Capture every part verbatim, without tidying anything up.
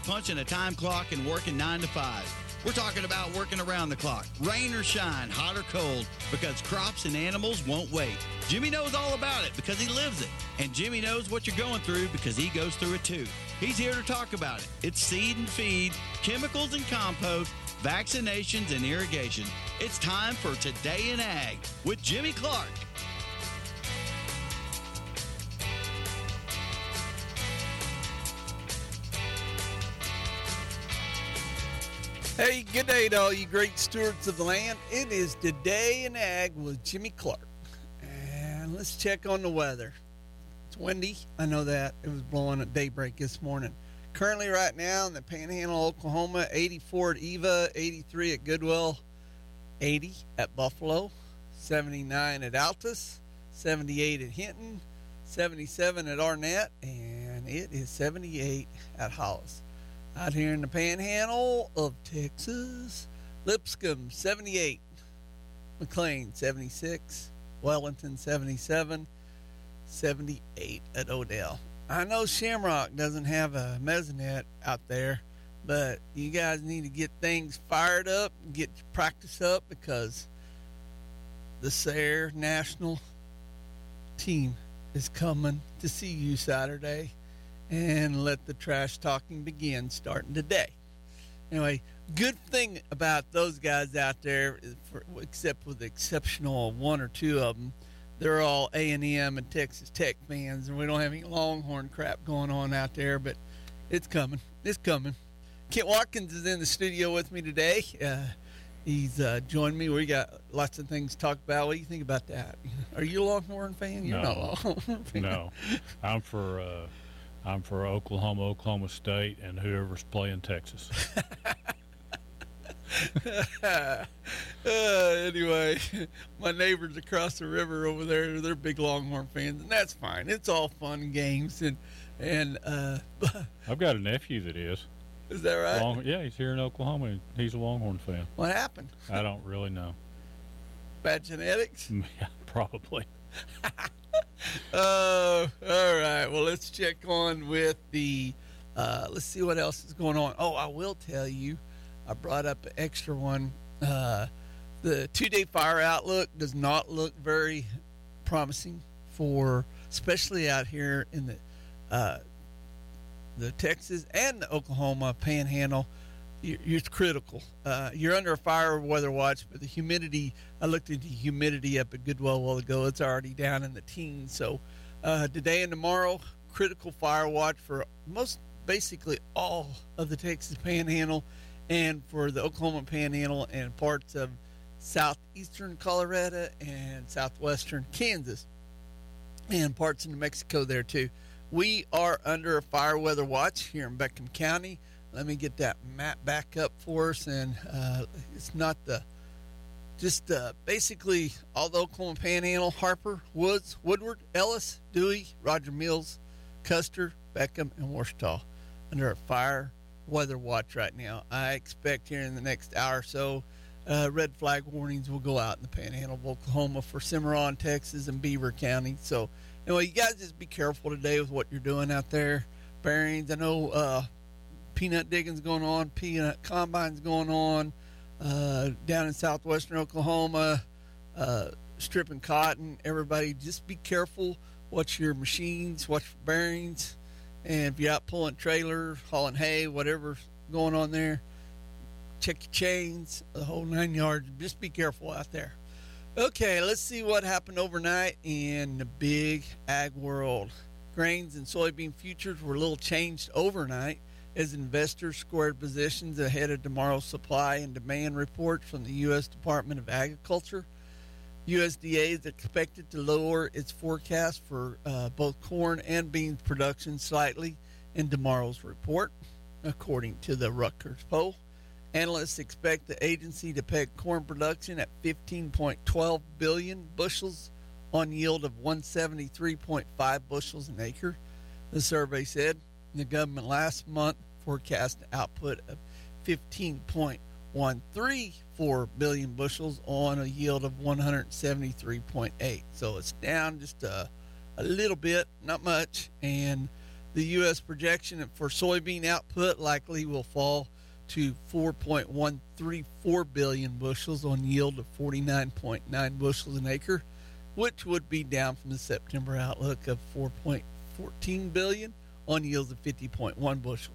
punching a time clock and working nine to five. We're talking about working around the clock, rain or shine, hot or cold, because crops and animals won't wait. Jimmy knows all about it because he lives it. And Jimmy knows what you're going through because he goes through it too. He's here to talk about it. It's seed and feed, chemicals and compost, vaccinations and irrigation. It's time for Today in Ag with Jimmy Clark. Hey, good day to all you great stewards of the land. It is Today in Ag with Jimmy Clark. And let's check on the weather. It's windy. I know that. It was blowing at daybreak this morning. Currently right now in the Panhandle, Oklahoma, eighty-four at Eva, eighty-three at Goodwell, eighty at Buffalo, seventy-nine at Altus, seventy-eight at Hinton, seventy-seven at Arnett, and it is seventy-eight at Hollis. Out here in the Panhandle of Texas, Lipscomb, seventy-eight. McLean, seventy-six. Wellington, seventy-seven. seventy-eight at Odell. I know Shamrock doesn't have a mesonet out there, but you guys need to get things fired up, get your practice up, because the Sayre National team is coming to see you Saturday. And let the trash talking begin starting today. Anyway, good thing about those guys out there, for, except with the exceptional one or two of them, they're all A and M and Texas Tech fans, and we don't have any Longhorn crap going on out there, but it's coming. It's coming. Kent Watkins is in the studio with me today. Uh, he's uh, joined me. We got lots of things to talk about. What do you think about that? Are you a Longhorn fan? You're no, not a Longhorn fan. No. I'm for... Uh... I'm for Oklahoma, Oklahoma State, and whoever's playing Texas. uh, anyway, my neighbors across the river over there, they're big Longhorn fans, and that's fine. It's all fun and games. And, and uh, I've got a nephew that is. Is that right? Long, yeah, he's here in Oklahoma, and he's a Longhorn fan. What happened? I don't really know. Bad genetics? Yeah, probably. Oh, uh, all right. Well, let's check on with the, uh, let's see what else is going on. Oh, I will tell you, I brought up an extra one. Uh, the two-day fire outlook does not look very promising for, especially out here in the, uh, the Texas and the Oklahoma Panhandle. You're, you're critical. Uh, you're under a fire weather watch, but the humidity, I looked into humidity up at Goodwell a while ago. It's already down in the teens. So uh, today and tomorrow, critical fire watch for most, basically all of the Texas Panhandle, and for the Oklahoma Panhandle and parts of southeastern Colorado and southwestern Kansas and parts of New Mexico there too. We are under a fire weather watch here in Beckham County. Let me get that map back up for us, and uh, it's not the, just uh, basically all the Oklahoma Panhandle, Harper, Woods, Woodward, Ellis, Dewey, Roger Mills, Custer, Beckham, and Ouachita under a fire weather watch right now. I expect here in the next hour or so, uh, red flag warnings will go out in the Panhandle of Oklahoma for Cimarron, Texas, and Beaver County. So anyway, you guys just be careful today with what you're doing out there. Bearings, I know, uh, peanut digging's going on, peanut combine's going on uh, down in southwestern Oklahoma, uh, stripping cotton. Everybody just be careful. Watch your machines, watch for bearings, and if you're out pulling trailers, hauling hay, whatever's going on there, check your chains, the whole nine yards. Just be careful out there. Okay, let's see what happened overnight in the big ag world. Grains and soybean futures were a little changed overnight as investors squared positions ahead of tomorrow's supply and demand reports from the U S Department of Agriculture. U S D A is expected to lower its forecast for uh, both corn and beans production slightly in tomorrow's report, according to the Rutgers poll. Analysts expect the agency to peg corn production at fifteen point one two billion bushels on yield of one hundred seventy-three point five bushels an acre. The survey said the government last month forecast output of fifteen point one three four billion bushels on a yield of one hundred seventy-three point eight. So it's down just a, a little bit, not much. And The U S projection for soybean output likely will fall to four point one three four billion bushels on yield of forty-nine point nine bushels an acre, which would be down from the September outlook of four point one four billion on yields of fifty point one bushels.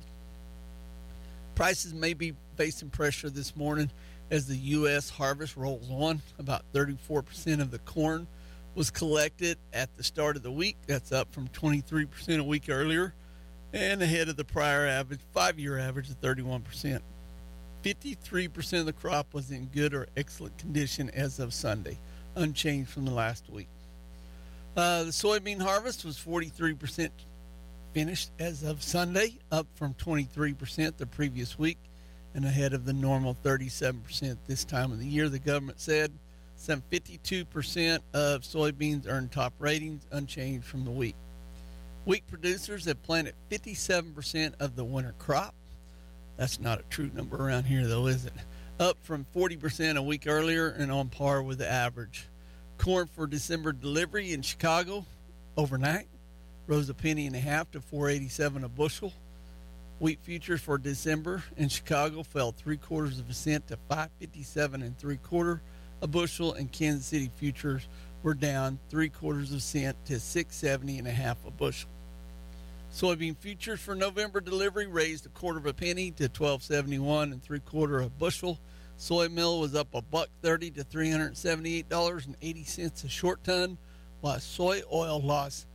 Prices may be facing pressure this morning as the U S harvest rolls on. About thirty-four percent of the corn was collected at the start of the week. That's up from twenty-three percent a week earlier and ahead of the prior average, five-year average of thirty-one percent. fifty-three percent of the crop was in good or excellent condition as of Sunday, unchanged from the last week. Uh, the soybean harvest was forty-three percent finished as of Sunday, up from twenty-three percent the previous week and ahead of the normal thirty-seven percent this time of the year. The government said some fifty-two percent of soybeans earned top ratings, unchanged from the week. Wheat producers have planted fifty-seven percent of the winter crop. That's not a true number around here, though, is it? Up from forty percent a week earlier and on par with the average. Corn for December delivery in Chicago overnight rose a penny and a half to four eighty-seven a bushel. Wheat futures for December in Chicago fell three quarters of a cent to five fifty-seven and three quarter a bushel, and Kansas City futures were down three quarters of a cent to six seventy and a half a bushel. Soybean futures for November delivery raised a quarter of a penny to twelve seventy-one and three quarter a bushel. Soy meal was up a buck thirty to three hundred seventy-eight dollars and eighty cents a short ton, while soy oil lost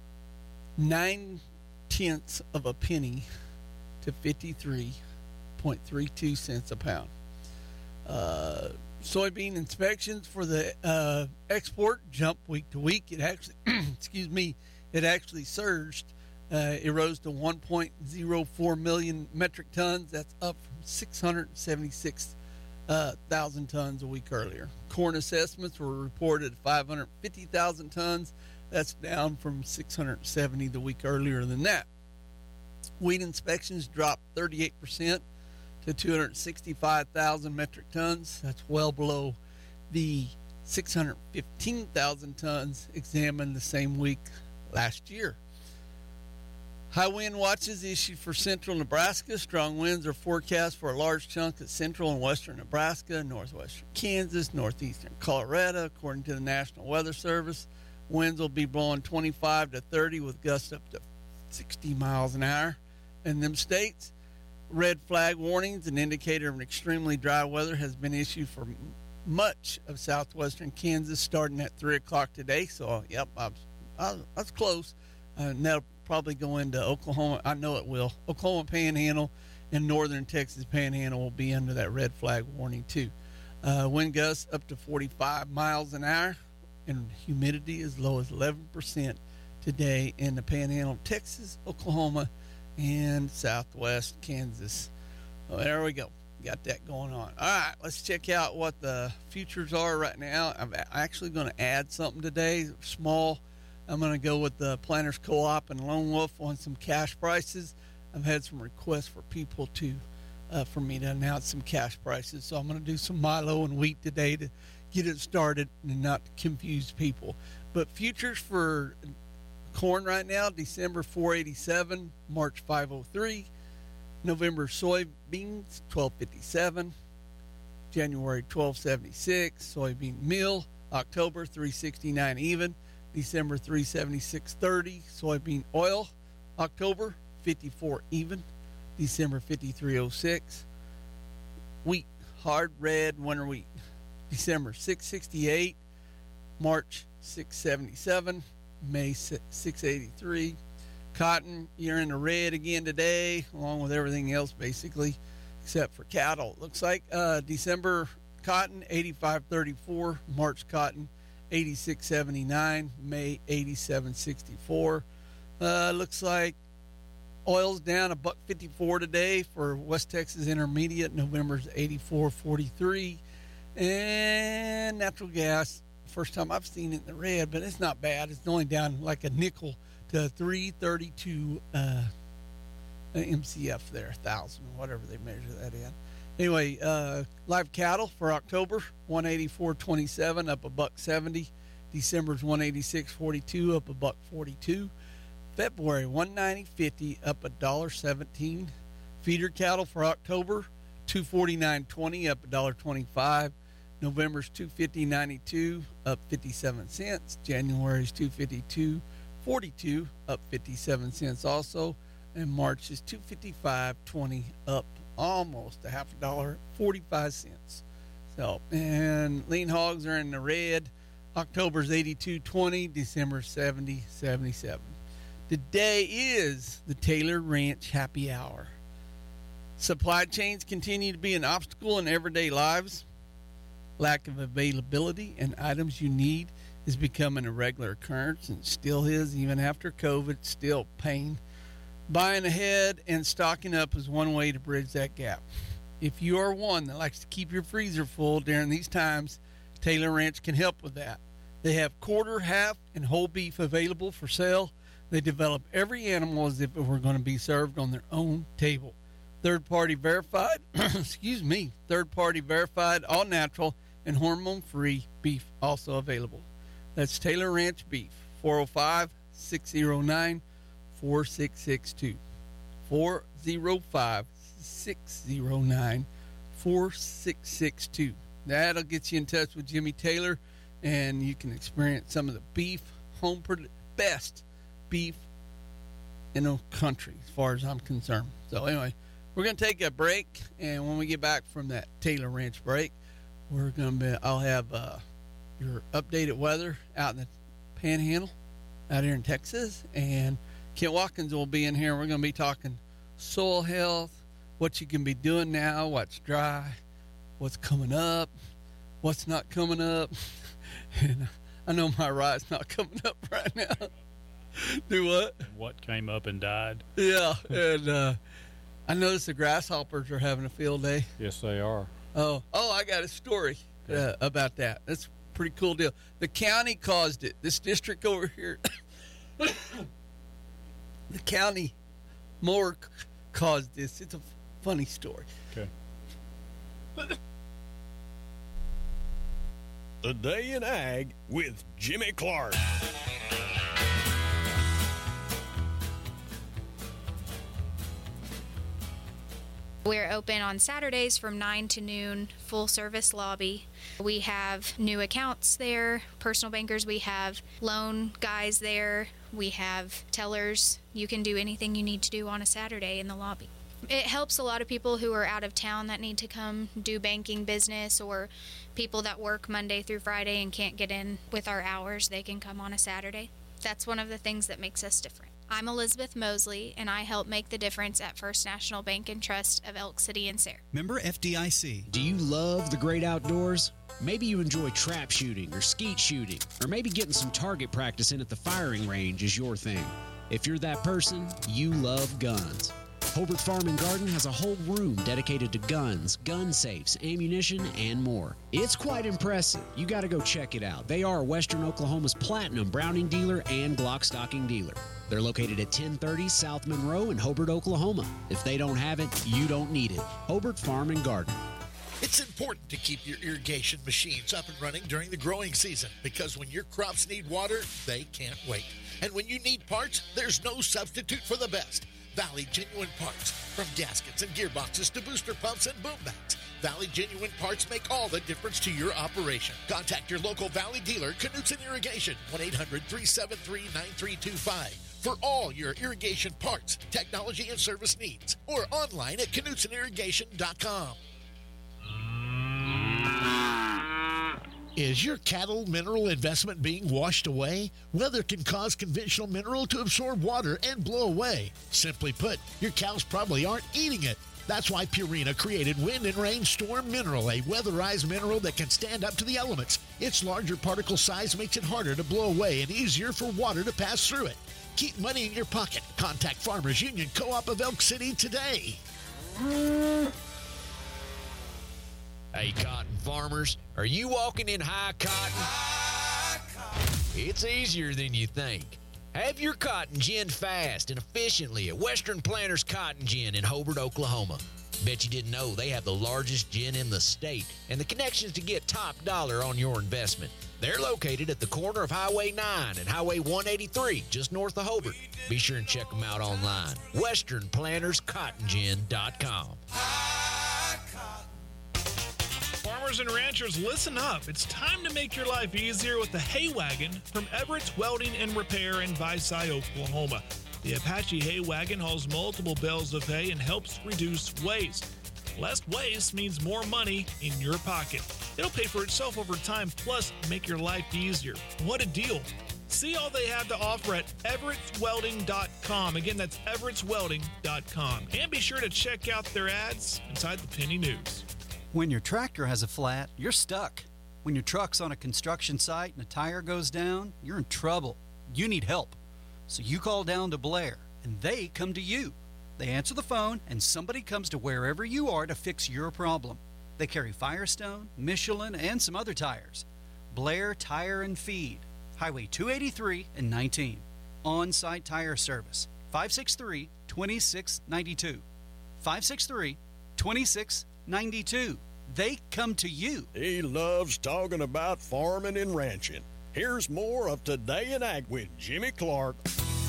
nine tenths of a penny to fifty-three point three two cents a pound. Uh, soybean inspections for the uh, export jumped week to week. It actually, excuse me, it actually surged. Uh, it rose to one point zero four million metric tons. That's up from six hundred seventy-six thousand uh, tons a week earlier. Corn assessments were reported at five hundred fifty thousand tons. That's down from six hundred seventy the week earlier than that. Wheat inspections dropped thirty-eight percent to two hundred sixty-five thousand metric tons. That's well below the six hundred fifteen thousand tons examined the same week last year. High wind watches issued for central Nebraska. Strong winds are forecast for a large chunk of central and western Nebraska, northwestern Kansas, northeastern Colorado, according to the National Weather Service. Winds will be blowing twenty-five to thirty with gusts up to sixty miles an hour. In them states, red flag warnings, an indicator of an extremely dry weather, has been issued for much of southwestern Kansas starting at three o'clock today. So, yep, I was, I was, I was close. Uh, and that'll probably go into Oklahoma. I know it will. Oklahoma Panhandle and northern Texas Panhandle will be under that red flag warning too. Uh, wind gusts up to forty-five miles an hour, and humidity as low as eleven percent today in the Panhandle of Texas, Oklahoma, and southwest Kansas. Well, there we go. Got that going on. All right, let's check out what the futures are right now. I'm actually going to add something today, small. I'm going to go with the Planters Co-op and Lone Wolf on some cash prices. I've had some requests for people to, uh, for me to announce some cash prices. So I'm going to do some Milo and wheat today to get it started and not confuse people. But futures for corn right now, December four eighty-seven, March five oh three, November soybeans twelve fifty-seven, January twelve seventy-six, soybean meal, October three sixty-nine even, December three seventy-six thirty, soybean oil, October fifty-four even, December fifty-three oh six, wheat, hard red winter wheat, December six sixty-eight, March six seventy-seven, May six eighty-three, cotton, you're in the red again today, along with everything else basically, except for cattle. Looks like uh, December cotton eighty-five thirty-four, March cotton eighty-six seventy-nine, May eighty-seven sixty-four. Uh, looks like oil's down a buck fifty-four today for West Texas Intermediate. November's eighty-four forty-three, and natural gas. First time I've seen it in the red, but it's not bad. It's only down like a nickel to three thirty-two uh, M C F there, thousand, whatever they measure that in. Anyway, uh, live cattle for October, one eighty-four twenty-seven, up a buck seventy. December's one eighty-six forty-two, up a buck forty-two. February, one ninety fifty, up a dollar seventeen. Feeder cattle for October, two forty-nine twenty, up a dollar twenty-five. November's two fifty ninety-two, up fifty-seven cents. January's two fifty-two forty-two, up fifty-seven cents also. And March is two fifty-five twenty, up almost a half a dollar, forty-five cents. So, and lean hogs are in the red. October's eighty-two twenty, December's seventy seventy-seven. Today is the Taylor Ranch Happy Hour. Supply chains continue to be an obstacle in everyday lives. Lack of availability and items you need is becoming a regular occurrence and still is even after COVID, still pain. Buying ahead and stocking up is one way to bridge that gap. If you are one that likes to keep your freezer full during these times, Taylor Ranch can help with that. They have quarter, half, and whole beef available for sale. They develop every animal as if it were going to be served on their own table. Third-party verified, excuse me, third-party verified, all-natural, and hormone-free beef also available. That's Taylor Ranch Beef, four oh five, six oh nine, four six six two. four oh five, six oh nine, four six six two. That'll get you in touch with Jimmy Taylor, and you can experience some of the beef, home produ- best beef in the country as far as I'm concerned. So anyway, we're going to take a break, and when we get back from that Taylor Ranch break, we're going to be, I'll have uh, your updated weather out in the Panhandle out here in Texas, and Kent Watkins will be in here. We're going to be talking soil health, what you can be doing now, what's dry, what's coming up, what's not coming up. And I know my ride's not coming up right now. Do what? And what came up and died. Yeah, and uh, I noticed the grasshoppers are having a field day. Yes, they are. Oh, oh, I got a story uh, about that. That's a pretty cool deal. The county caused it. This district over here, the county more caused this. It's a funny story. Okay. The Day in Ag with Jimmy Clark. We're open on Saturdays from nine to noon, full service lobby. We have new accounts there, personal bankers. We have loan guys there. We have tellers. You can do anything you need to do on a Saturday in the lobby. It helps a lot of people who are out of town that need to come do banking business, or people that work Monday through Friday and can't get in with our hours. They can come on a Saturday. That's one of the things that makes us different. I'm Elizabeth Mosley, and I help make the difference at First National Bank and Trust of Elk City and Sayre. Member F D I C. Do you love the great outdoors? Maybe you enjoy trap shooting or skeet shooting, or maybe getting some target practice in at the firing range is your thing. If you're that person, you love guns. Hobart Farm and Garden has a whole room dedicated to guns, gun safes, ammunition, and more. It's quite impressive. You got to go check it out. They are Western Oklahoma's platinum Browning dealer and Glock stocking dealer. They're located at ten thirty South Monroe in Hobart, Oklahoma. If they don't have it, you don't need it. Hobart Farm and Garden. It's important to keep your irrigation machines up and running during the growing season, because when your crops need water, they can't wait. And when you need parts, there's no substitute for the best. Valley Genuine Parts. From gaskets and gearboxes to booster pumps and boom backs, Valley Genuine Parts make all the difference to your operation. Contact your local Valley dealer, Knutson Irrigation, one eight hundred, three seven three, nine three two five, for all your irrigation parts, technology, and service needs. Or online at knutson irrigation dot com. Is your cattle mineral investment being washed away? Weather can cause conventional mineral to absorb water and blow away. Simply put, your cows probably aren't eating it. That's why Purina created Wind and Rain Storm Mineral, a weatherized mineral that can stand up to the elements. Its larger particle size makes it harder to blow away and easier for water to pass through it. Keep money in your pocket. Contact Farmers Union Co-op of Elk City today. Hey, cotton farmers, are you walking in high cotton? High cotton? It's easier than you think. Have your cotton ginned fast and efficiently at Western Planters Cotton Gin in Hobart, Oklahoma. Bet you didn't know they have the largest gin in the state and the connections to get top dollar on your investment. They're located at the corner of Highway nine and Highway one eighty-three, just north of Hobart. Be sure and check them out online. western planters cotton gin dot com. Farmers and ranchers, listen up. It's time to make your life easier with the Hay Wagon from Everett's Welding and Repair in Visay, Oklahoma. The Apache Hay Wagon hauls multiple bales of hay and helps reduce waste. Less waste means more money in your pocket. It'll pay for itself over time, plus make your life easier. What a deal. See all they have to offer at everetts welding dot com. Again, that's everetts welding dot com. And be sure to check out their ads inside the Penny News. When your tractor has a flat, you're stuck. When your truck's on a construction site and a tire goes down, you're in trouble. You need help. So you call down to Blair, and they come to you. They answer the phone, and somebody comes to wherever you are to fix your problem. They carry Firestone, Michelin, and some other tires. Blair Tire and Feed, Highway two eighty-three and nineteen. On-site tire service, five six three, two six nine two. five six three, two six nine two. They come to you. He loves talking about farming and ranching. Here's more of Today in Ag with Jimmy Clark.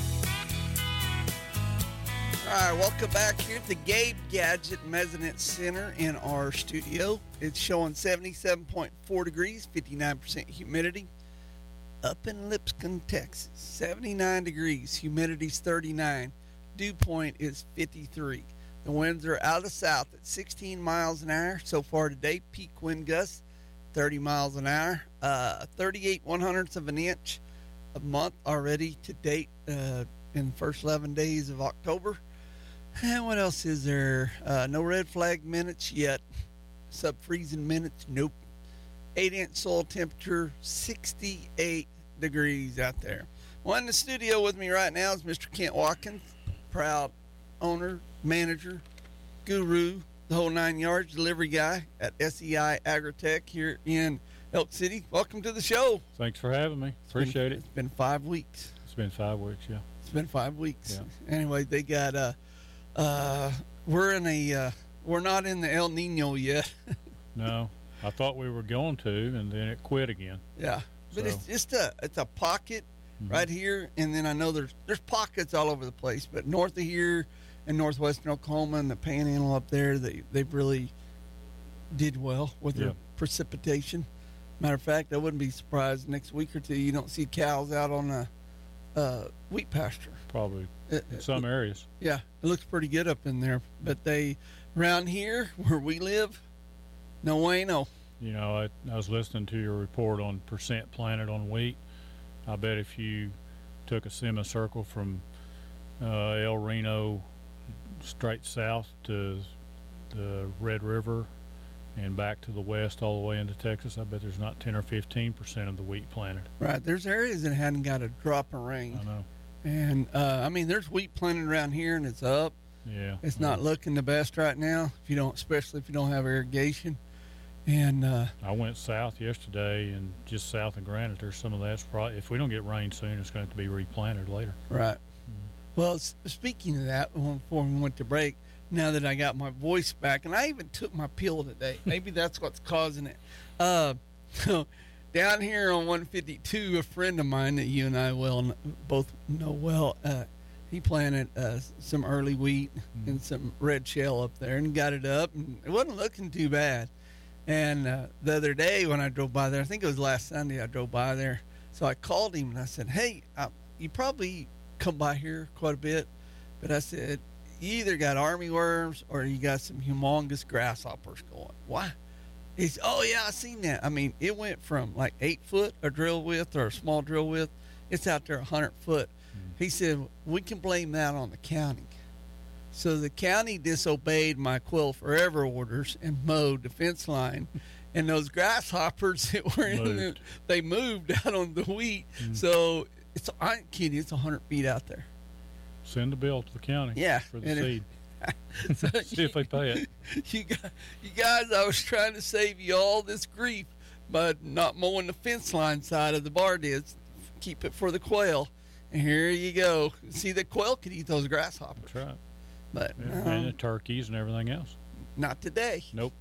All right, welcome back here at the Gabe Gadget Measurement Center in our studio. It's showing seventy-seven point four degrees, fifty-nine percent humidity. Up in Lipscomb, Texas, seventy-nine degrees, humidity's thirty-nine, dew point is fifty-three. The winds are out of the south at sixteen miles an hour so far today. Peak wind gusts thirty miles an hour, uh, thirty-eight one hundredths of an inch a month already to date uh, in the first eleven days of October. And what else is there? Uh, no red flag minutes yet. Sub-freezing minutes, nope. eight inch soil temperature, sixty-eight degrees out there. Well, in the studio with me right now is Mister Kent Watkins, proud owner, manager, guru, the whole nine yards, delivery guy at S E I Agritech here in Elk City. Welcome to the show. Thanks for having me. Appreciate it's been, it. It's been five weeks. It's been five weeks, yeah. It's been five weeks. Yeah. Anyway, they got, uh, uh, we're in a, uh, we're not in the El Nino yet. No, I thought we were going to, and then it quit again. Yeah. But So- it's just a, it's a pocket Mhm. right here. And then I know there's, there's pockets all over the place, but north of here, in northwestern Oklahoma and the Panhandle up there, they they've really did well with their Yeah. precipitation. Matter of fact, I wouldn't be surprised next week or two you don't see cows out on a uh, wheat pasture. Probably It- in it- some areas. yeah, it looks pretty good up in there. But they around here where we live, no way, no. You know, I, I was listening to your report on percent planted on wheat. I bet if you took a semicircle from uh, El Reno straight south to the Red River and back to the west all the way into Texas, I bet there's not ten or fifteen percent of the wheat planted. Right, there's areas that hadn't got a drop of rain. I know. And uh, I mean, there's wheat planted around here, and it's up. Yeah. It's not looking the best right now. If you don't, especially if you don't have irrigation. And uh, I went south yesterday, and just south of Granite, there's some of that's probably, if we don't get rain soon, it's going to have to be replanted later. right. Well, s- speaking of that, before we went to break, now that I got my voice back, and I even took my pill today. Maybe that's what's causing it. Uh, down here on one fifty-two, a friend of mine that you and I well kn- both know well, uh, he planted uh, some early wheat and some red shell up there and got it up, and it wasn't looking too bad. And uh, the other day when I drove by there, I think it was last Sunday I drove by there, so I called him and I said, hey, I, you probably come by here quite a bit, but I said, you either got army worms or you got some humongous grasshoppers going. Why? He's, oh yeah, I seen that. I mean, it went from like eight foot a drill width or a small drill width. It's out there a hundred foot. He said, we can blame that on the county. So the county disobeyed my Quail Forever orders and mowed the fence line. And those grasshoppers that were in the, Moved. they moved out on the wheat. Mm. So it's, I ain't kidding, it's a hundred feet out there. Send the bill to the county Yeah, for the and it- seed. So See if they pay it. you guys, you guys, I was trying to save you all this grief by not mowing the fence line side of the bar dids. Keep it for the quail. And here you go. See, the quail could eat those grasshoppers. That's right. But Yeah. no, And the turkeys and everything else. not today. Nope.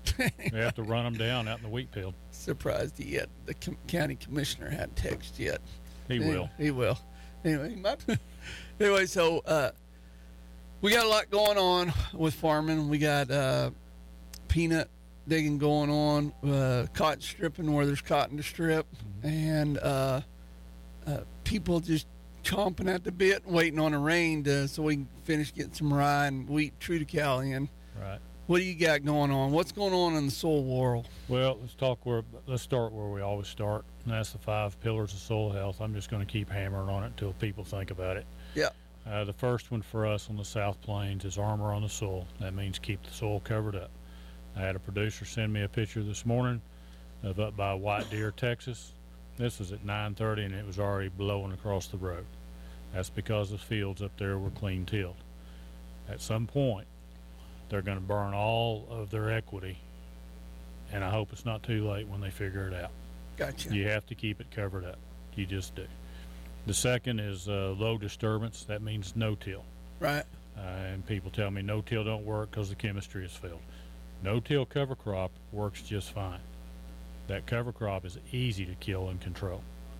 We have to run them down out in the wheat field. Surprised he yet the com- county commissioner hadn't texted yet. He anyway, will. He will. Anyway, he might. Anyway, so uh, we got a lot going on with farming. We got uh, peanut digging going on, uh, cotton stripping where there's cotton to strip, mm-hmm. and uh, uh, people just chomping at the bit, waiting on the rain to, so we can finish getting some rye and wheat triticale in. Right. What do you got going on? What's going on in the soil world? Well, let's talk where. Let's start where we always start, and that's the five pillars of soil health. I'm just going to keep hammering on it until people think about it. Yeah. Uh, the first one for us on the South Plains is armor on the soil. That means keep the soil covered up. I had a producer send me a picture this morning of up by White Deer, Texas. This was at nine thirty, and it was already blowing across the road. That's because the fields up there were clean tilled. At some point, they're going to burn all of their equity, and I hope it's not too late when they figure it out. Gotcha. You have to keep it covered up. You just do. The second is uh, low disturbance. That means no-till. Right. Uh, and people tell me no-till don't work because the chemistry is failed. No-till cover crop works just fine. That cover crop is easy to kill and control.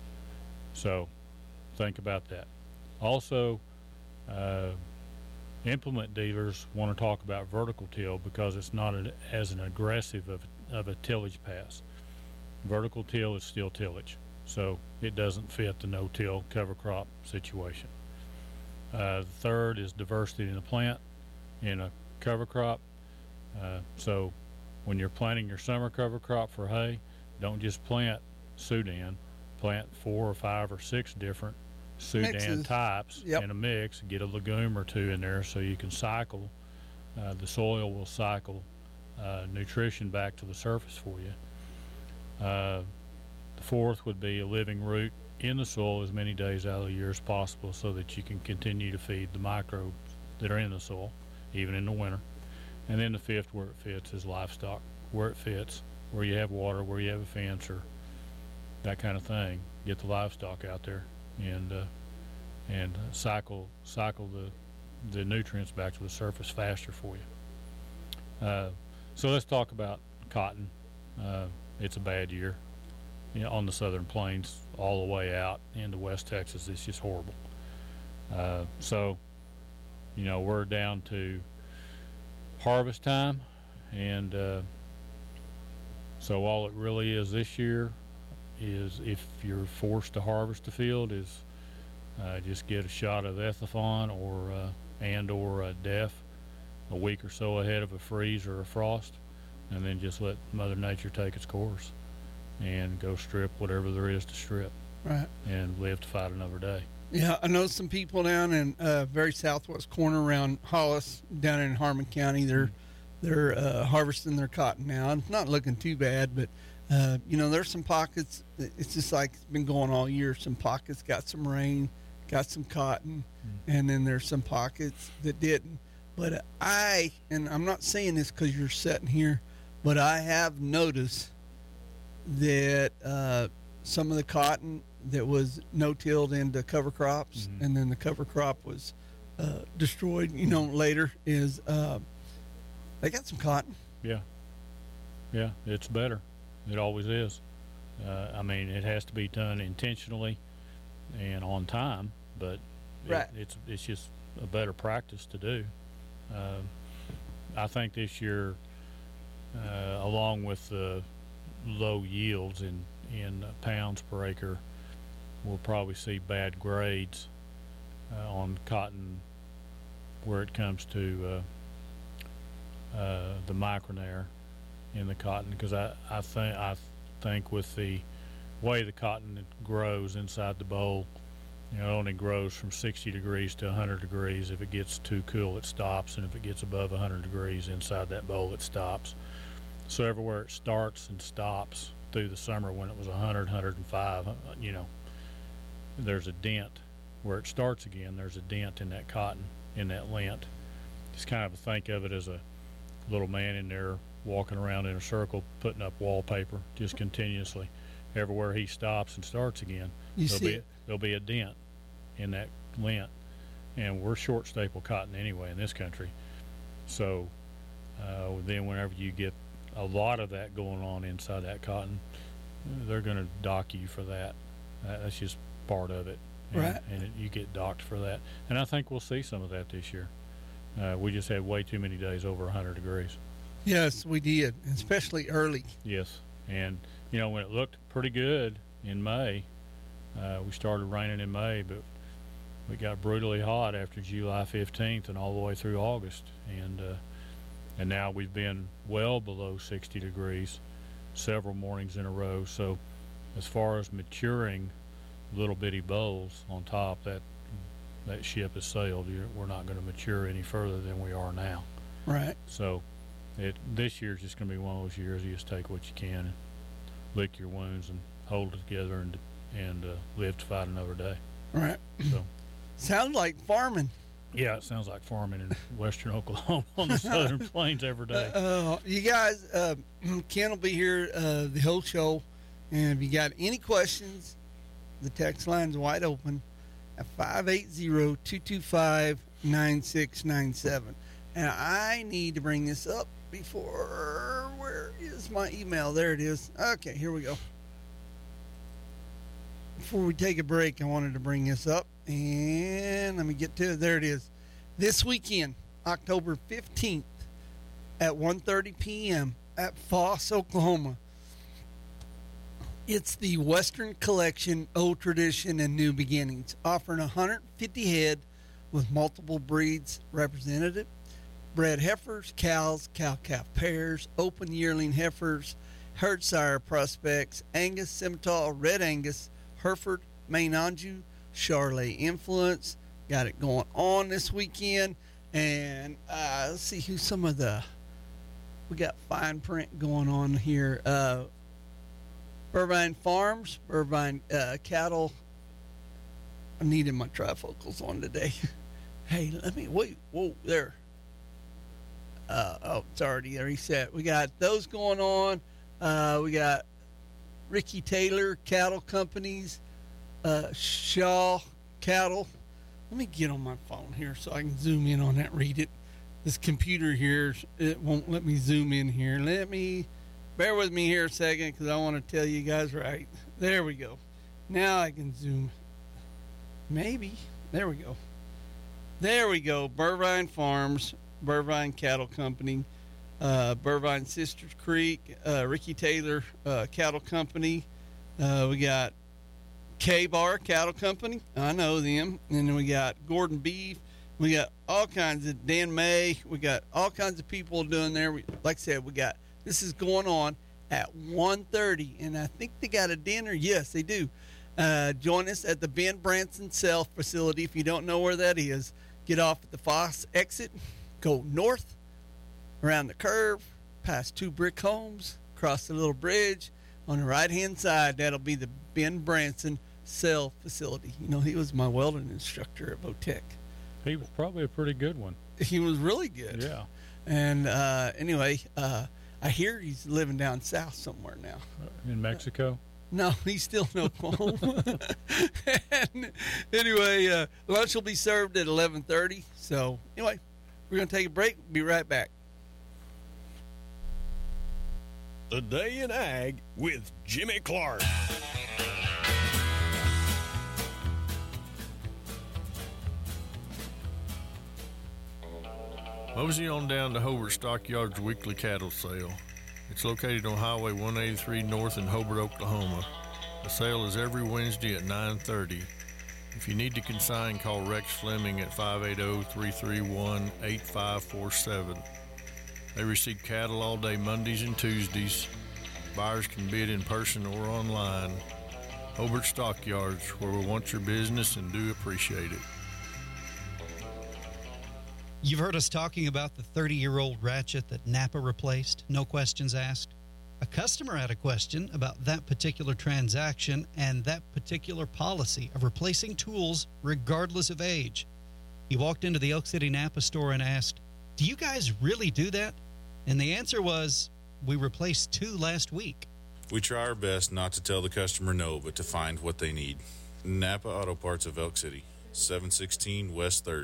So think about that. Also, uh, implement dealers want to talk about vertical till because it's not a, as an aggressive of, of a tillage pass. Vertical till is still tillage, so it doesn't fit the no-till cover crop situation. Uh, the third is diversity in the plant in a cover crop. Uh, so when you're planting your summer cover crop for hay, don't just plant Sudan, plant four or five or six different Sudan Mixes. types Yep. in a mix. Get a legume or two in there so you can cycle. Uh, the soil will cycle uh, nutrition back to the surface for you. Uh, the fourth would be a living root in the soil as many days out of the year as possible so that you can continue to feed the microbes that are in the soil, even in the winter. And then the fifth, where it fits, is livestock, where it fits, where you have water, where you have a fence or that kind of thing. Get the livestock out there and uh, and cycle cycle the the nutrients back to the surface faster for you. Uh, so let's talk about cotton. Uh, it's a bad year, you know, on the southern plains all the way out into West Texas. It's just horrible. Uh, so, you know, we're down to harvest time, and uh, so all it really is this year is, if you're forced to harvest the field, is uh, just get a shot of Ethifon or uh, and or a Def a week or so ahead of a freeze or a frost, and then just let Mother Nature take its course and go strip whatever there is to strip, Right. and live to fight another day. Yeah, I know some people down in uh, very southwest corner around Hollis, down in Harmon County. They're they're uh, harvesting their cotton now. It's not looking too bad, but uh, you know, there's some pockets. It's just like it's been going all year. Some pockets got some rain, got some cotton, mm. and then there's some pockets that didn't. But uh, I, and I'm not saying this because you're sitting here, but I have noticed that uh, some of the cotton that was no-tilled into cover crops, mm-hmm. and then the cover crop was uh, destroyed, you know, later, is uh, they got some cotton. Yeah. Yeah, it's better. It always is. Uh, I mean, it has to be done intentionally and on time, but right. it, it's it's just a better practice to do. Uh, I think this year, uh, along with the low yields in, in uh, pounds per acre, we'll probably see bad grades uh, on cotton where it comes to uh, uh, the micronair in the cotton, because I, I think I think with the way the cotton grows inside the bowl, you know, it only grows from sixty degrees to one hundred degrees. If it gets too cool, it stops, and if it gets above one hundred degrees inside that bowl, it stops. So everywhere it starts and stops through the summer, when it was one hundred, one hundred five, you know, there's a dent. Where it starts again, there's a dent in that cotton, in that lint. Just kind of think of it as a little man in there walking around in a circle, putting up wallpaper just continuously. Everywhere he stops and starts again, you there'll see be it. there'll be a dent in that lint. And we're short staple cotton anyway in this country. So uh, then whenever you get a lot of that going on inside that cotton, they're going to dock you for that. that. That's just part of it. And, right. And it, you get docked for that. And I think we'll see some of that this year. Uh, we just had way too many days over one hundred degrees. Yes, we did, especially early. Yes. And, you know, when it looked pretty good in May, uh, we started raining in May, but we got brutally hot after July fifteenth and all the way through August. And, uh, and now we've been well below sixty degrees several mornings in a row. So as far as maturing little bitty bowls on top, that that ship has sailed. You're, we're not going to mature any further than we are now. Right. So it this year's just going to be one of those years you just take what you can and lick your wounds and hold it together and and uh, live to fight another day. Right. So sounds like farming. Yeah, it sounds like farming in western Oklahoma on the southern plains every day. Uh, you guys, uh, Ken will be here uh, the whole show, and if you got any questions, the text line's wide open at five eight zero, two two five, nine six nine seven. And I need to bring this up before, where is my email? There it is. Okay, here we go. Before we take a break, I wanted to bring this up, and let me get to it. There it is. This weekend, October fifteenth at one thirty p.m. at Foss, Oklahoma. It's the Western Collection, Old Tradition, and New Beginnings, offering one hundred fifty head with multiple breeds represented. Bred heifers, cows, cow-calf pairs, open yearling heifers, herd sire prospects, Angus, Simmental, Red Angus, Hereford, Maine Anjou, Charolais influence. Got it going on this weekend. And uh, let's see who some of the, we got fine print going on here. Uh, Burbine Farms, Burbine uh, Cattle. I needed my trifocals on today. Hey, let me, wait, whoa, there. Uh, oh, it's already reset. We got those going on. Uh, we got Ricky Taylor Cattle Companies, uh, Shaw Cattle. Let me get on my phone here so I can zoom in on that, read it. This computer here, it won't let me zoom in here. Let me, bear with me here a second because I want to tell you guys right. There we go. Now I can zoom. Maybe. There we go. There we go. Burbine Farms, Burbine Cattle Company, uh, Burbine Sisters Creek, uh, Ricky Taylor uh, Cattle Company. Uh, we got K-Bar Cattle Company. I know them. And then we got Gordon Beef. We got all kinds of Dan May. We got all kinds of people doing there. We, like I said, we got, this is going on at one thirty, and I think they got a dinner. Yes, they do. Uh, join us at the Ben Branson Self facility. If you don't know where that is, get off at the Foss exit, go north, around the curve, past two brick homes, cross the little bridge. On the right-hand side, that'll be the Ben Branson Self facility. You know, he was my welding instructor at Votech. He was probably a pretty good one. He was really good. Yeah. And uh, anyway, uh, I hear he's living down south somewhere now. In Mexico? No, he's still in Oklahoma. And anyway, uh, lunch will be served at eleven thirty. So anyway, we're going to take a break. Be right back. Today in Ag with Jimmy Clark. Mosey on down to Hobart Stockyards weekly cattle sale. It's located on Highway one eighty-three North in Hobart, Oklahoma. The sale is every Wednesday at nine thirty. If you need to consign, call Rex Fleming at five eight zero, three three one, eight five four seven. They receive cattle all day Mondays and Tuesdays. Buyers can bid in person or online. Hobart Stockyards, where we want your business and do appreciate it. You've heard us talking about the thirty-year-old ratchet that Napa replaced, no questions asked. A customer had a question about that particular transaction and that particular policy of replacing tools regardless of age. He walked into the Elk City Napa store and asked, "Do you guys really do that?" And the answer was, "We replaced two last week." We try our best not to tell the customer no, but to find what they need. Napa Auto Parts of Elk City, seven sixteen West third.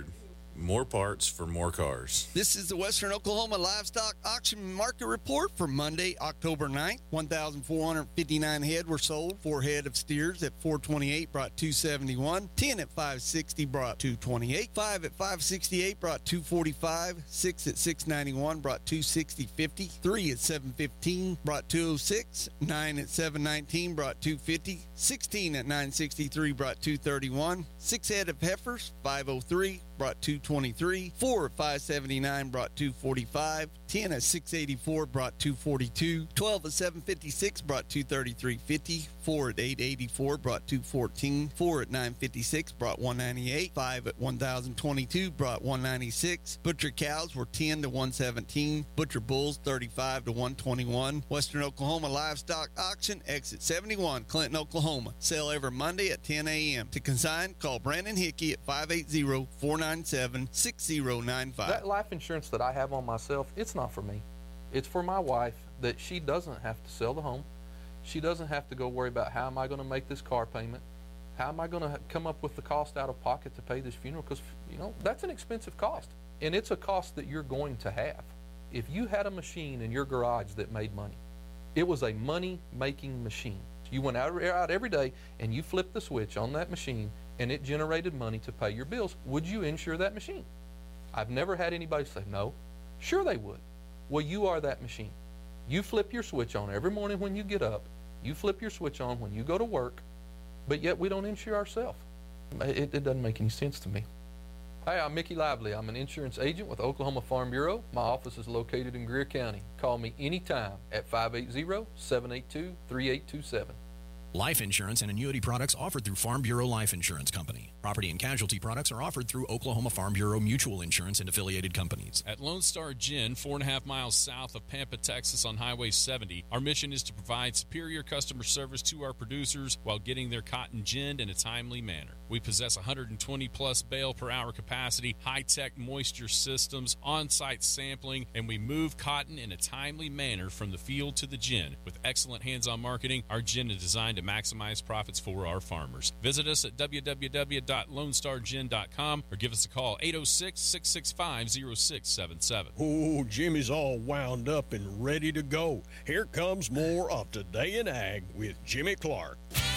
More parts for more cars. This is the Western Oklahoma Livestock Auction Market Report for Monday, October ninth. one thousand four hundred fifty-nine head were sold. Four head of steers at four twenty-eight brought two seventy-one. ten at five sixty brought two twenty-eight. five at five sixty-eight brought two forty-five. six at six ninety-one brought two sixty fifty. three at seven fifteen brought two oh six. nine at seven nineteen brought two fifty. sixteen at nine sixty-three brought two thirty-one. six head of heifers, five oh three brought two twenty-three. four at five seventy-nine brought two forty-five. ten at six eighty-four brought two forty-two. twelve at seven fifty-six brought two thirty-three fifty. four at eight eighty-four brought two fourteen. four at nine fifty-six brought one ninety-eight. five at one thousand twenty-two brought one ninety-six. Butcher cows were ten to one seventeen. Butcher bulls thirty-five to one twenty-one. Western Oklahoma Livestock Auction, exit seventy-one, Clinton, Oklahoma. Sale every Monday at ten a.m. To consign, call Brandon Hickey at five eight zero, four nine seven, six zero nine five. That life insurance that I have on myself, it's not for me. It's for my wife, that she doesn't have to sell the home. She doesn't have to go worry about how am I going to make this car payment? How am I going to come up with the cost out of pocket to pay this funeral? Because, you know, that's an expensive cost. And it's a cost that you're going to have. If you had a machine in your garage that made money, it was a money-making machine. You went out, out every day and you flipped the switch on that machine and it generated money to pay your bills. Would you insure that machine? I've never had anybody say no. Sure they would. Well, you are that machine. You flip your switch on every morning when you get up. You flip your switch on when you go to work, but yet we don't insure ourselves. It, it doesn't make any sense to me. Hi, I'm Mickey Lively. I'm an insurance agent with Oklahoma Farm Bureau. My office is located in Greer County. Call me anytime at five eight zero, seven eight two, three eight two seven. Life insurance and annuity products offered through Farm Bureau Life Insurance Company. Property and casualty products are offered through Oklahoma Farm Bureau Mutual Insurance and affiliated companies. At Lone Star Gin, four and a half miles south of Pampa, Texas on Highway seventy, our mission is to provide superior customer service to our producers while getting their cotton ginned in a timely manner. We possess one hundred twenty plus bale per hour capacity, high-tech moisture systems, on-site sampling, and we move cotton in a timely manner from the field to the gin. With excellent hands-on marketing, our gin is designed to maximize profits for our farmers. Visit us at w w w dot lone star gin dot com or give us a call eight oh six, six six five, oh six seven seven. Oh, Jimmy's all wound up and ready to go. Here comes more of Today in Ag with Jimmy Clark.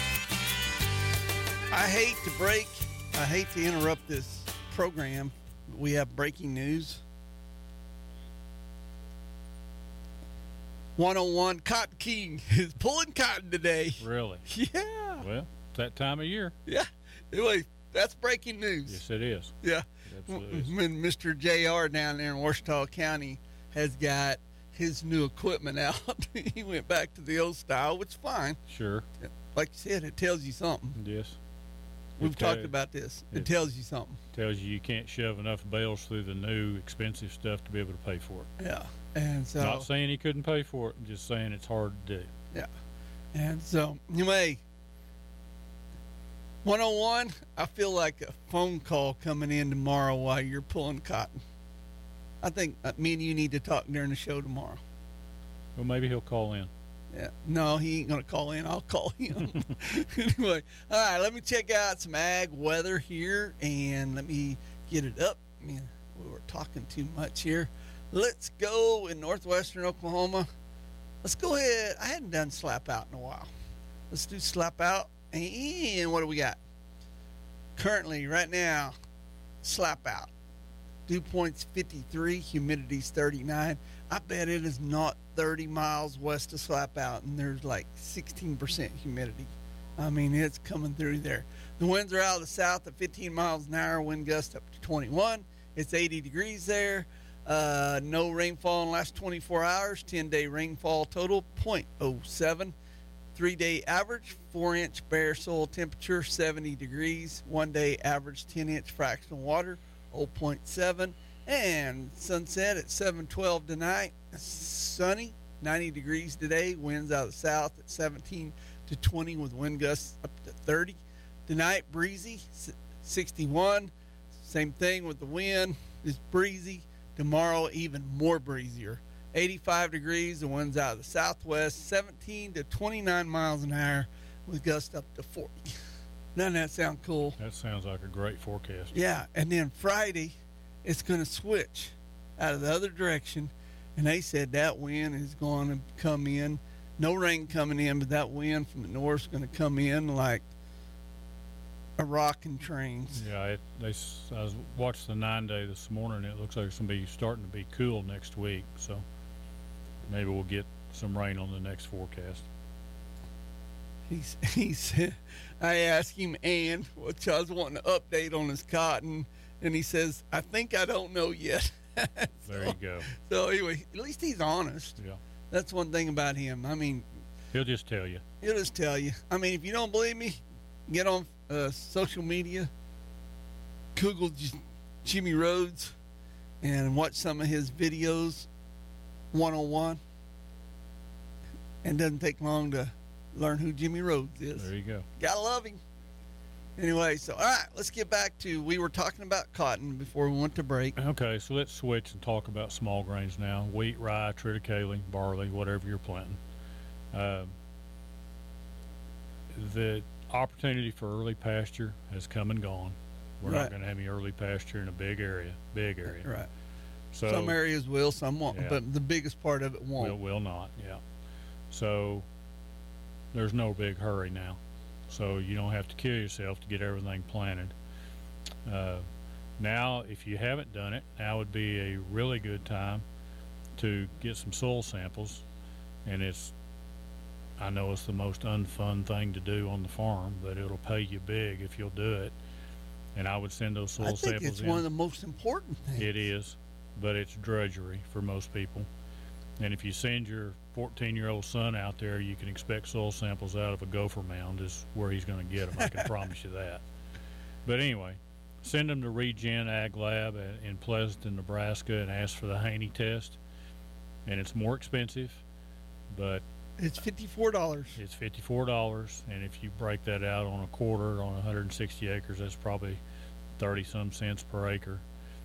I hate to break, I hate to interrupt this program, but we have breaking news. one oh one Cotton King is pulling cotton today. Really? Yeah. Well, it's that time of year. Yeah. Anyway, that's breaking news. Yes, it is. Yeah. It absolutely is. When Mister J R down there in Ouachita County has got his new equipment out, he went back to the old style, which is fine. Sure. Like you said, it tells you something. Yes. We've It talked tell- about this. It, it tells you something. Tells you you can't shove enough bales through the new expensive stuff to be able to pay for it. Yeah. And so. Not saying he couldn't pay for it, just saying it's hard to do. Yeah. And so, anyway, one oh one, I feel like a phone call coming in tomorrow while you're pulling cotton. I think uh, me and you need to talk during the show tomorrow. Well, maybe he'll call in. Yeah. No, he ain't going to call in. I'll call him. Anyway, all right, let me check out some ag weather here, and let me get it up. I mean, we were talking too much here. Let's go in northwestern Oklahoma. Let's go ahead. I hadn't done slap out in a while. Let's do slap out. And what do we got? Currently, right now, slap out. Dew point's fifty-three, humidity's thirty-nine. I bet it is not thirty miles west of slap out, and there's like sixteen percent humidity. I mean, it's coming through there. The winds are out of the south at fifteen miles an hour, wind gust up to twenty-one. It's eighty degrees there. Uh, no rainfall in the last twenty-four hours. ten-day rainfall total, zero point zero seven. Three-day average, four-inch bare soil temperature, seventy degrees. One-day average, ten-inch fractional water, zero point seven. And sunset at seven twelve tonight. Sunny, ninety degrees today. Winds out of the south at seventeen to twenty with wind gusts up to thirty. Tonight, breezy, sixty-one. Same thing with the wind. It's breezy. Tomorrow, even more breezier. eighty-five degrees. The wind's out of the southwest. seventeen to twenty-nine miles an hour with gusts up to forty. Doesn't that sound cool? That sounds like a great forecast. Yeah. And then Friday, it's going to switch out of the other direction. And they said that wind is going to come in. No rain coming in, but that wind from the north is going to come in like a rocking trains. Yeah, it, they, s- I was watched the nine day this morning. It looks like it's going to be starting to be cool next week. So maybe we'll get some rain on the next forecast. He's, he said, I asked him, and which I was wanting to update on his cotton, and he says, I think I don't know yet. so, There you go. So anyway, at least he's honest. Yeah. That's one thing about him. I mean, He'll just tell you. he'll just tell you. I mean, if you don't believe me, get on uh, social media, Google J- Jimmy Rhodes, and watch some of his videos, one oh one. And it doesn't take long to learn who Jimmy Rhodes is. There you go. Gotta love him. Anyway, so all right, let's get back to, we were talking about cotton before we went to break. Okay, so let's switch and talk about small grains now. Wheat, rye, triticale, barley, whatever you're planting. Um, the opportunity for early pasture has come and gone. We're Right. not going to have any early pasture in a big area, big area. Right. So Some areas will, some won't, Yeah. but the biggest part of it won't. Will, will not, yeah. So there's no big hurry now. So you don't have to kill yourself to get everything planted. Uh, now, if you haven't done it, now would be a really good time to get some soil samples. And it's, I know it's the most unfun thing to do on the farm, but it'll pay you big if you'll do it. And I would send those soil I think samples it's in. one of the most important things. It is, but it's drudgery for most people. And if you send your fourteen-year-old son out there, you can expect soil samples out of a gopher mound is where he's going to get them. I can promise you that. But anyway, send them to Regen Ag Lab at- in Pleasanton, Nebraska, and ask for the Haney test. And it's more expensive, but It's fifty-four dollars. it's fifty-four dollars. And if you break that out on a quarter on one hundred sixty acres, that's probably thirty some cents per acre.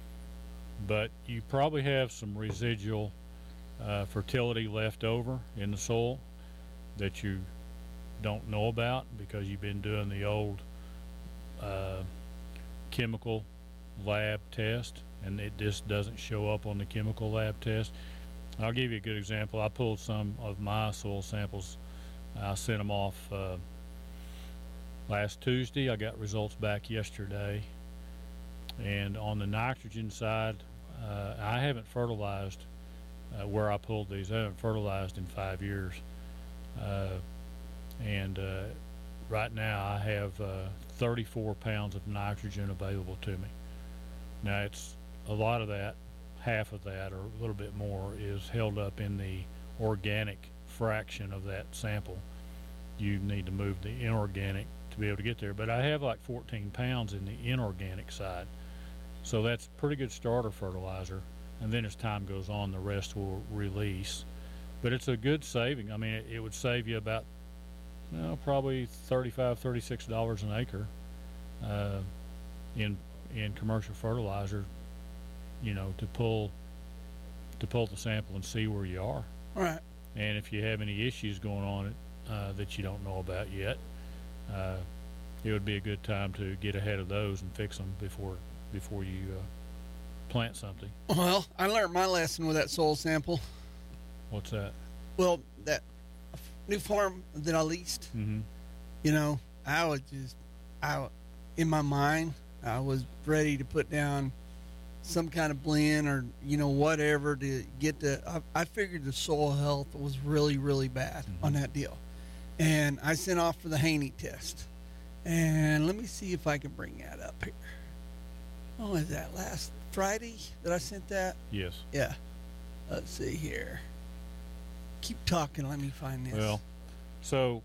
But you probably have some residual uh, fertility left over in the soil that you don't know about because you've been doing the old uh, chemical lab test, and it just doesn't show up on the chemical lab test. I'll give you a good example. I pulled some of my soil samples. I sent them off uh, last Tuesday. I got results back yesterday. And on the nitrogen side, uh, I haven't fertilized uh, where I pulled these. I haven't fertilized in five years. Uh, and uh, right now I have uh, thirty-four pounds of nitrogen available to me. Now it's a lot of that. Half of that, or a little bit more, is held up in the organic fraction of that sample. You need to move the inorganic to be able to get there. But I have like fourteen pounds in the inorganic side. So that's pretty good starter fertilizer. And then as time goes on, the rest will release. But it's a good saving. I mean, it, it would save you about, you know, probably thirty-five, thirty-six dollars an acre uh, in in commercial fertilizer. You know, to pull to pull the sample and see where you are. Right. And if you have any issues going on uh, that you don't know about yet, uh, it would be a good time to get ahead of those and fix them before before you uh, plant something. Well, I learned my lesson with that soil sample. What's that? Well, that new farm that I leased, Mm-hmm. you know, I was just, I, in my mind, I was ready to put down some kind of blend or, you know, whatever to get the, I, I figured the soil health was really, really bad Mm-hmm. on that deal. And I sent off for the Haney test. And let me see if I can bring that up here. Oh, is that last Friday that I sent that? Yes. Yeah. Let's see here. Keep talking. Let me find this. Well, so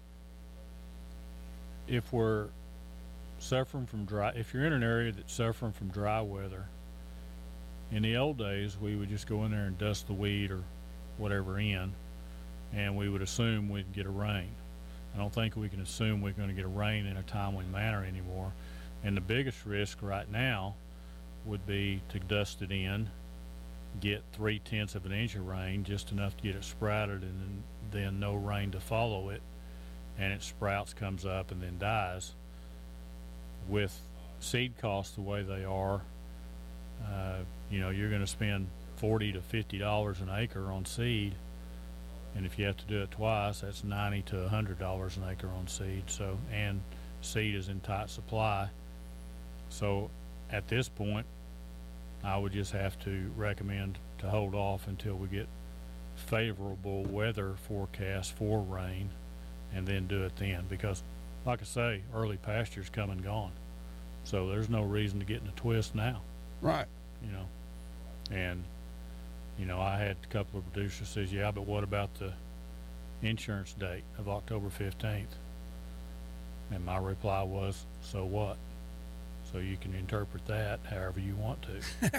if we're suffering from dry, if you're in an area that's suffering from dry weather, in the old days, we would just go in there and dust the weed or whatever in, and we would assume we'd get a rain. I don't think we can assume we're going to get a rain in a timely manner anymore. And the biggest risk right now would be to dust it in, get three tenths of an inch of rain, just enough to get it sprouted, and then, then no rain to follow it, and it sprouts, comes up, and then dies. With seed costs the way they are, uh, you know, you're going to spend forty to fifty dollars an acre on seed, and if you have to do it twice, that's ninety to a hundred dollars an acre on seed. So, and seed is in tight supply. So, at this point, I would just have to recommend to hold off until we get favorable weather forecast for rain, and then do it then. Because, like I say, early pasture's come and gone, so there's no reason to get in a twist now. Right. You know, and you know, I had a couple of producers says, yeah, but what about the insurance date of October fifteenth? And my reply was, so what? So you can interpret that however you want to.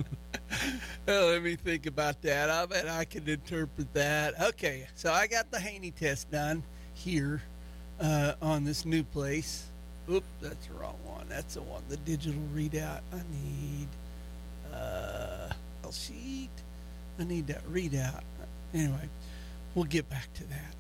Oh, let me think about that. I bet I can interpret that. Okay, so I got the Haney test done here uh, on this new place. Oop, that's the wrong one. That's the one, the digital readout. I need uh, a sheet. I need that readout. Anyway, we'll get back to that.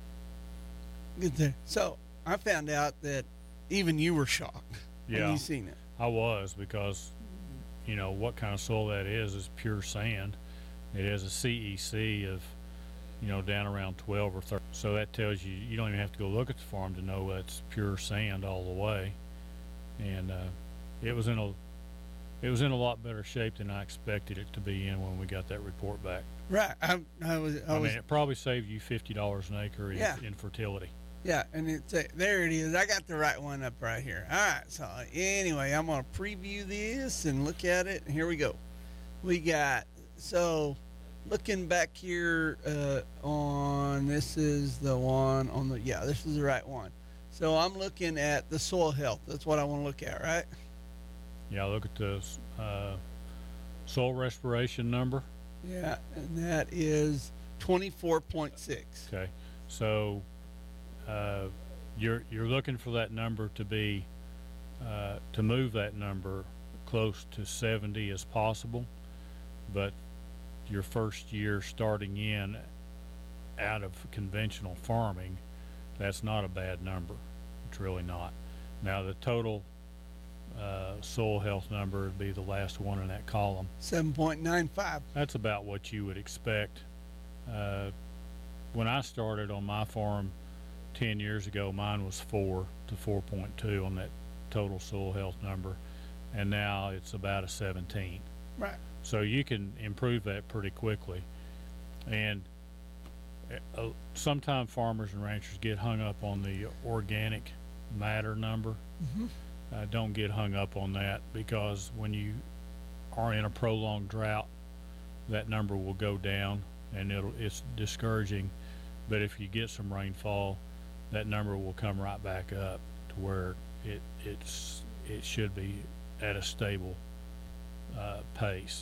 Good there. So I found out that even you were shocked Yeah, when you seen it. I was, because you know what kind of soil that is is pure sand. It has a C E C of, you know, down around twelve or thirteen. So that tells you you don't even have to go look at the farm to know that's pure sand all the way. And uh, it was in a it was in a lot better shape than I expected it to be in when we got that report back. Right. I, I was. I, I was, mean, it probably saved you fifty dollars an acre in, Yeah. in fertility. Yeah, and it's uh, there it is. I got the right one up right here. All right. So anyway, I'm gonna preview this and look at it. And here we go. We got so looking back here uh, on this is the one on the yeah this is the right one. So I'm looking at the soil health. That's what I want to look at, right? Yeah, look at the uh, soil respiration number. Yeah, and that is twenty-four point six. Okay, so uh, you're you're looking for that number to be uh, to move that number close to seventy as possible, but your first year starting in out of conventional farming, that's not a bad number. It's really not. Now the total uh, soil health number would be the last one in that column. seven point nine five. That's about what you would expect. Uh, when I started on my farm ten years ago, mine was four to four point two on that total soil health number, and now it's about a seventeen. Right. So you can improve that pretty quickly. And uh, sometimes farmers and ranchers get hung up on the organic matter number. Mm-hmm. Uh, don't get hung up on that, because when you are in a prolonged drought, that number will go down, and it'll it's discouraging. But if you get some rainfall, that number will come right back up to where it it's it should be at a stable uh, pace.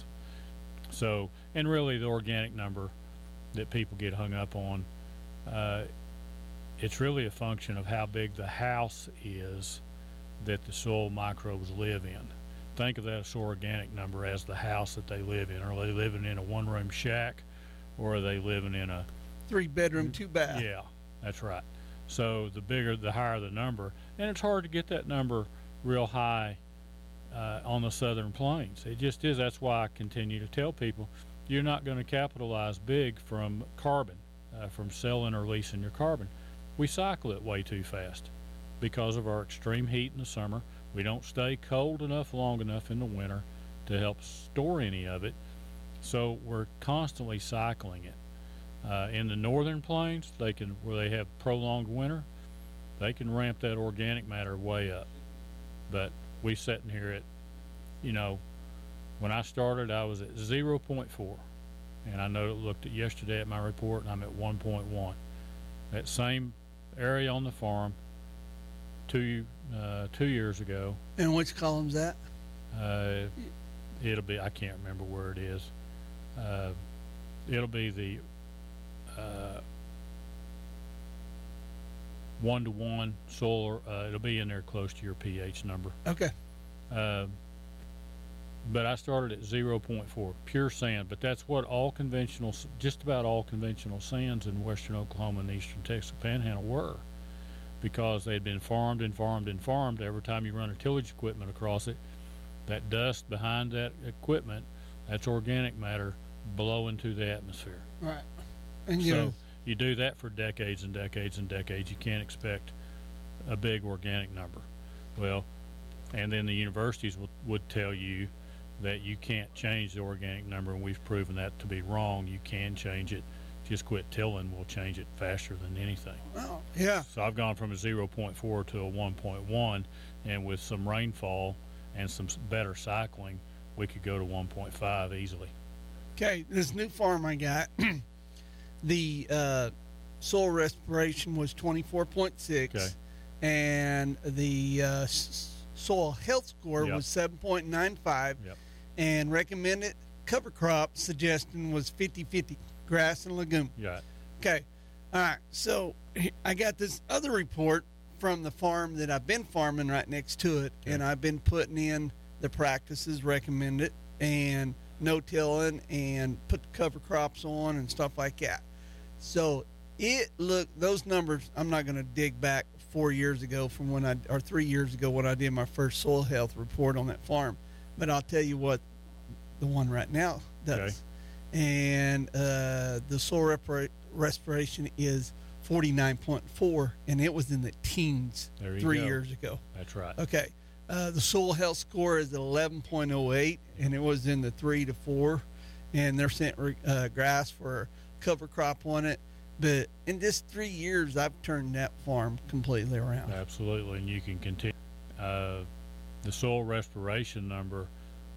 So, and really the organic number that people get hung up on, uh, it's really a function of how big the house is that the soil microbes live in. Think of that soil organic number as the house that they live in. Are they living in a one-room shack, or are they living in a three bedroom, two bath? Yeah, that's right. So the bigger, the higher the number, and it's hard to get that number real high uh, on the southern plains. It just is. That's why I continue to tell people, you're not going to capitalize big from carbon, uh, from selling or leasing your carbon. We cycle it way too fast because of our extreme heat in the summer. We don't stay cold enough long enough in the winter to help store any of it. So we're constantly cycling it. Uh, in the northern plains, they can, where they have prolonged winter, they can ramp that organic matter way up. But we sitting here at, you know, when I started, I was at zero point four, and I know it looked at yesterday at my report, and I'm at one point one. That same area on the farm, two uh, two years ago. And which column's that? Uh, it'll be, I can't remember where it is. Uh, it'll be the uh, one to one soil. Uh, it'll be in there close to your pH number. Okay. Uh, but I started at zero point four, pure sand. But that's what all conventional, just about all conventional sands in western Oklahoma and eastern Texas Panhandle were, because they'd been farmed and farmed and farmed. Every time you run a tillage equipment across it, that dust behind that equipment That's organic matter blow into the atmosphere. Right. And you so know, you do that for decades and decades and decades. You can't expect a big organic number. Well, and then the universities would, would tell you that you can't change the organic number, and we've proven that to be wrong. You can change it. Just quit tilling. We'll change it faster than anything. Oh, yeah. So I've gone from a zero point four to a one point one, and with some rainfall and some s- better cycling, we could go to one point five easily. Okay, this new farm I got, the uh, soil respiration was twenty-four point six, Okay. and the uh, s- soil health score Yep. was seven point nine five, Yep. and recommended cover crop suggestion was fifty-fifty, grass and legume. Yeah. Okay, all right, so I got this other report from the farm that I've been farming right next to it, and I've been putting in the practices recommended and no tilling and put the cover crops on and stuff like that. So it look those numbers. I'm not going to dig back four years ago from when I or three years ago when I did my first soil health report on that farm, but I'll tell you what the one right now does. Okay. And uh, the soil repar- respiration is forty-nine point four, and it was in the teens There you three go. years ago. That's right. Okay. Uh, the soil health score is eleven point oh eight, and it was in the three to four. And they're sent uh, grass for cover crop on it. But in just three years, I've turned that farm completely around. Absolutely, and you can continue. Uh, the soil respiration number,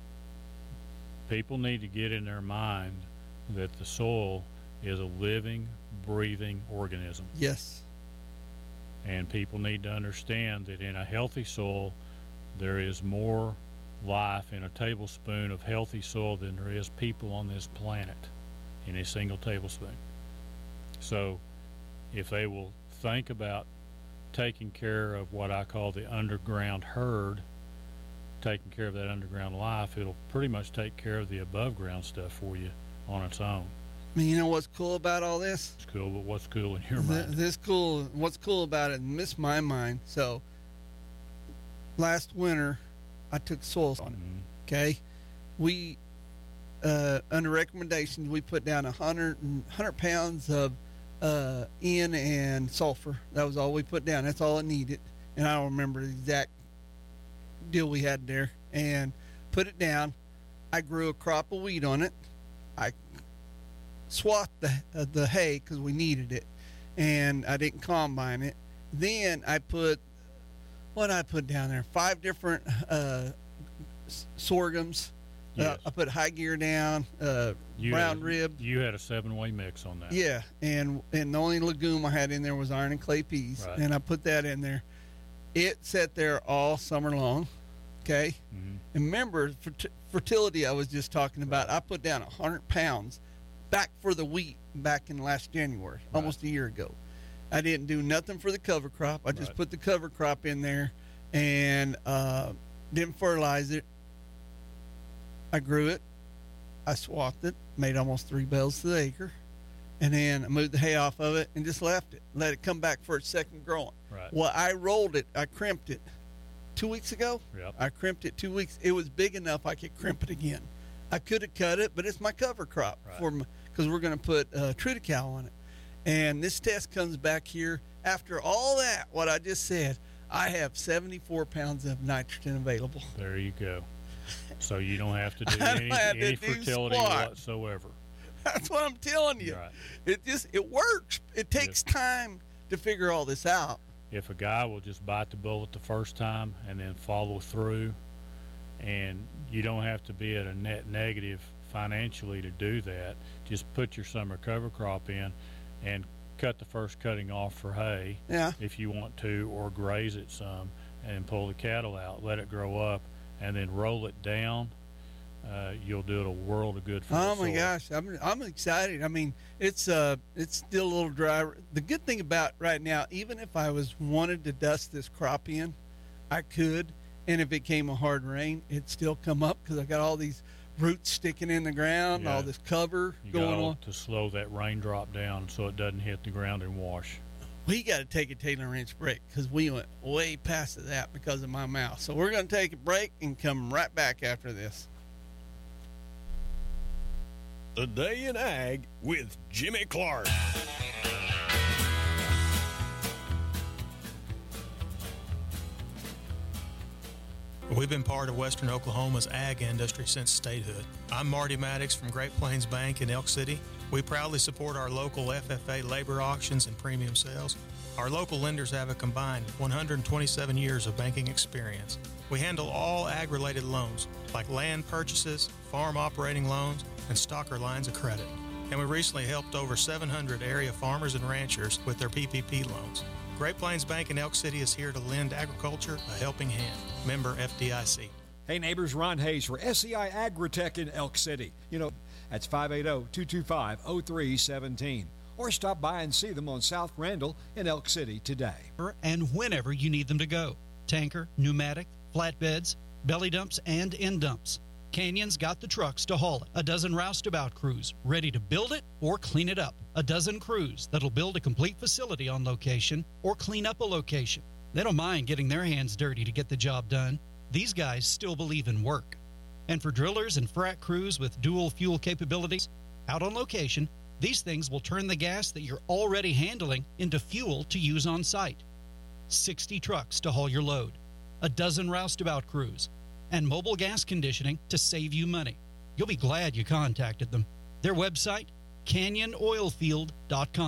people need to get in their mind that the soil is a living, breathing organism. Yes. And people need to understand that in a healthy soil, there is more life in a tablespoon of healthy soil than there is people on this planet in a single tablespoon. So if they will think about taking care of what I call the underground herd, taking care of that underground life, it'll pretty much take care of the above ground stuff for you on its own. I mean, you know what's cool about all this? It's cool, but what's cool in your Th- mind? This cool. What's cool about it? And this is my mind. So last winter, I took soil on it. Okay, we uh, under recommendations we put down a hundred and hundred pounds of uh, N and sulfur. That was all we put down. That's all it needed. And I don't remember the exact deal we had there. And put it down. I grew a crop of wheat on it. I swathed the uh, the hay because we needed it, and I didn't combine it. Then I put what I put down there five different uh, s- sorghums. Uh, Yes. I put high gear down, uh, You brown had, rib. You had a seven-way mix on that. Yeah, and and the only legume I had in there was iron and clay peas, Right. and I put that in there. It sat there all summer long. Okay, Mm-hmm. and remember fert- fertility I was just talking about. I put down a hundred pounds back for the wheat back in last January, almost a year ago. I didn't do nothing for the cover crop. I just Right. put the cover crop in there and uh, didn't fertilize it. I grew it. I swathed it, made almost three bales to the acre, and then I moved the hay off of it and just left it. Let it come back for its second growing. Right. Well, I rolled it. I crimped it two weeks ago. Yep. I crimped it two weeks. It was big enough I could crimp it again. I could have cut it, but it's my cover crop Right. for because we're going to put uh, Triticale on it. And this test comes back here after all that. What I just said, I have seventy-four pounds of nitrogen available. There you go. So you don't have to do I don't any, have to any do fertility squat. whatsoever. That's what I'm telling you. Right. It just it works. It takes time to figure all this out. If a guy will just bite the bullet the first time and then follow through, and you don't have to be at a net negative financially to do that, just put your summer cover crop in and cut the first cutting off for hay Yeah. if you want to, or graze it some and pull the cattle out, let it grow up, and then roll it down. Uh, you'll do it a world of good for Oh the my soil. gosh, I'm I'm excited. I mean, it's uh it's still a little dry. The good thing about right now, even if I was wanted to dust this crop in, I could, and if it came a hard rain, it'd still come up because I got all these roots sticking in the ground, Yeah. all this cover You going got on. to slow that raindrop down so it doesn't hit the ground and wash. We got to take a Taylor wrench break because we went way past that because of my mouth. So we're going to take a break and come right back after this. Today in Ag with Jimmy Clark. We've been part of Western Oklahoma's ag industry since statehood. I'm Marty Maddox from Great Plains Bank in Elk City. We proudly support our local F F A labor auctions and premium sales. Our local lenders have a combined one hundred twenty-seven years of banking experience. We handle all ag-related loans, like land purchases, farm operating loans, and stocker lines of credit. And we recently helped over seven hundred area farmers and ranchers with their P P P loans. Great Plains Bank in Elk City is here to lend agriculture a helping hand. Member F D I C. Hey neighbors, Ron Hayes for S E I Agritech in Elk City. You know, that's five eight zero, two two five, zero three one seven. Or stop by and see them on South Randall in Elk City today. And whenever you need them to go. Tanker, pneumatic, flatbeds, belly dumps, and end dumps. Canyon's got the trucks to haul it. A dozen roustabout crews ready to build it or clean it up. A dozen crews that'll build a complete facility on location or clean up a location. They don't mind getting their hands dirty to get the job done. These guys still believe in work. And for drillers and frac crews with dual fuel capabilities, out on location, these things will turn the gas that you're already handling into fuel to use on site. sixty trucks to haul your load. A dozen roustabout crews. And mobile gas conditioning to save you money. You'll be glad you contacted them. Their website, canyon oil field dot com.